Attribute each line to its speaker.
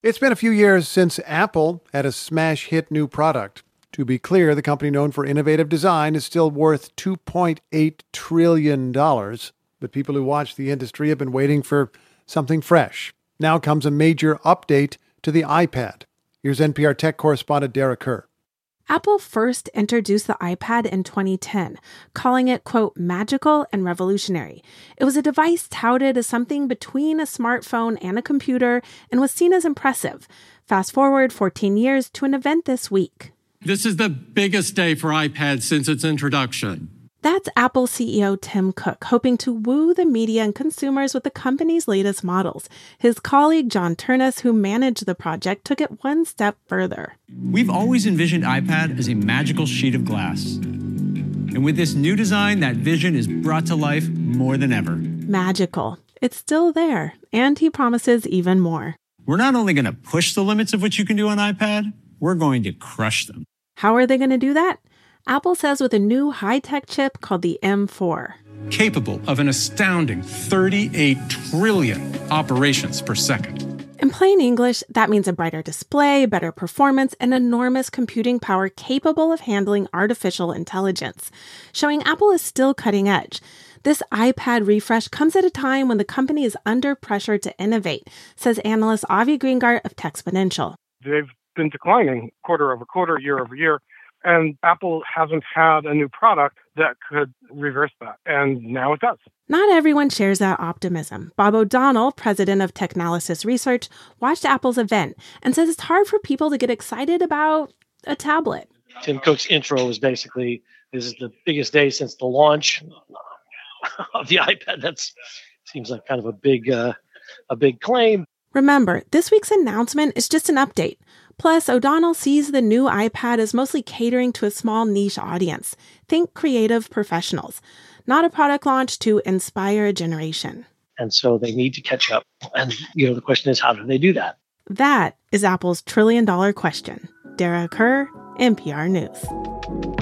Speaker 1: It's been a few years since Apple had a smash hit new product. To be clear, the company known for innovative design is still worth $2.8 trillion. But people who watch the industry have been waiting for something fresh. Now comes a major update to the iPad. Here's NPR tech correspondent Dara Kerr.
Speaker 2: Apple first introduced the iPad in 2010, calling it, quote, magical and revolutionary. It was a device touted as something between a smartphone and a computer and was seen as impressive. Fast forward 14 years to an event this week.
Speaker 3: This is the biggest day for iPad since its introduction.
Speaker 2: That's Apple CEO Tim Cook, hoping to woo the media and consumers with the company's latest models. His colleague John Turnus, who managed the project, took it one step further.
Speaker 4: We've always envisioned iPad as a magical sheet of glass. And with this new design, that vision is brought to life more than ever.
Speaker 2: Magical. It's still there, and he promises even more.
Speaker 4: We're not only going to push the limits of what you can do on iPad, we're going to crush them.
Speaker 2: How are they going to do that? Apple says with a new high-tech chip called the M4.
Speaker 3: Capable of an astounding 38 trillion operations per second.
Speaker 2: In plain English, that means a brighter display, better performance, and enormous computing power capable of handling artificial intelligence, showing Apple is still cutting edge. This iPad refresh comes at a time when the company is under pressure to innovate, says analyst Avi Greengart of Techsponential.
Speaker 5: They've been declining quarter over quarter, year over year. And Apple hasn't had a new product that could reverse that. And now it does.
Speaker 2: Not everyone shares that optimism. Bob O'Donnell, president of Technalysis Research, watched Apple's event and says it's hard for people to get excited about a tablet.
Speaker 6: Tim Cook's intro was basically, this is the biggest day since the launch of the iPad. That seems like kind of a big claim.
Speaker 2: Remember, this week's announcement is just an update. Plus, O'Donnell sees the new iPad as mostly catering to a small niche audience. Think creative professionals, not a product launch to inspire a generation.
Speaker 6: And so they need to catch up. And, the question is, how do they do that?
Speaker 2: That is Apple's trillion-dollar question. Dara Kerr, NPR News.